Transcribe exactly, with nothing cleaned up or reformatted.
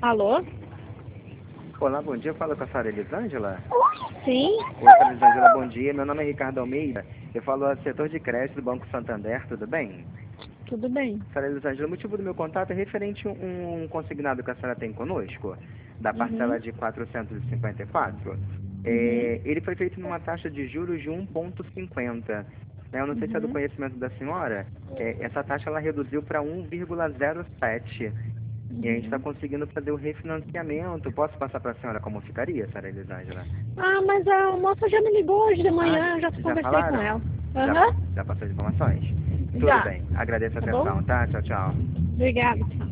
Alô? Olá, bom dia. Fala com a Sara Elisângela? Sim? Oi, Sara Elisângela, bom dia. Meu nome é Ricardo Almeida. Eu falo do setor de crédito do Banco Santander, tudo bem? Tudo bem. Sara Elisângela, o motivo do meu contato é referente a um, um consignado que a senhora tem conosco, da parcela Uhum. de quatrocentos e cinquenta e quatro. Uhum. É, ele foi feito numa taxa de juros de um vírgula cinquenta. Né, Eu não sei se é do Uhum. conhecimento da senhora. É, essa taxa ela reduziu para um vírgula zero sete. E a gente está Uhum. conseguindo fazer o refinanciamento. Posso passar para a senhora como ficaria, Sara Elisângela? Ah, mas a moça já me ligou hoje de Ah, manhã, eu já já conversei com falaram? ela. Já, Aham. já passou as informações? Tudo Já. bem. Agradeço a Tá bom? atenção, tá? Tchau, tchau. Obrigada.